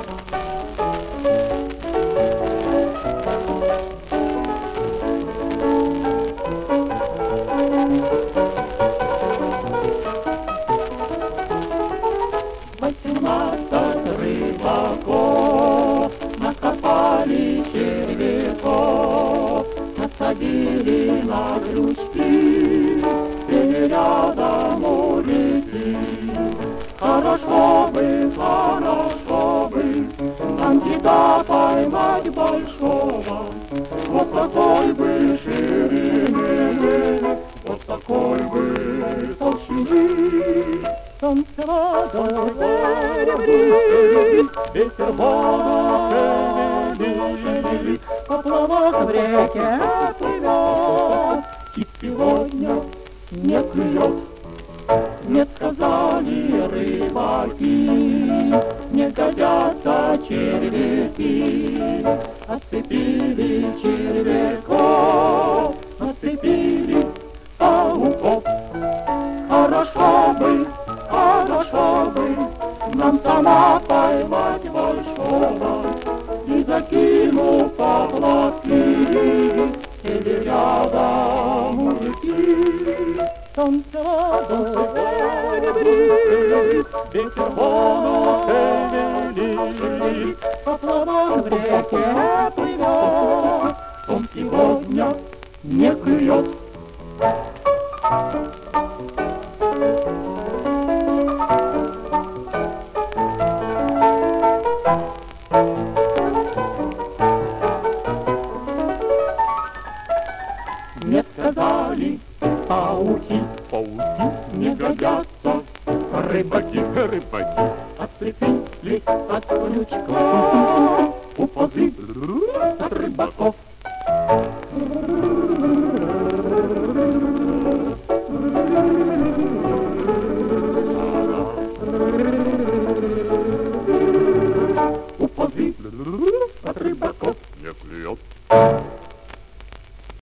Рыбаков накопали червяков, насадили на крючки, сели рядом у реки. Хорошо бы нам кита поймать большого, вот такой бы ширины, вот такой бы толщины. Танцевал серебрит, ветер воду шевелит, поплавок в реке плывет, кит сегодня не клюет. Нет, сказали рыбаки, не годятся червяки. Отцепили червяков, отцепили пауков. Хорошо бы нам сама поймать большого, и закину поплавки, сели рядом у реки. Танцевал серебрит, ветер воду шевелит, поплавок в реке плывет, он сегодня не клюет. Не сказали пауки, не годятся рыбаки, отцепились от крючка, упасли от рыбаков.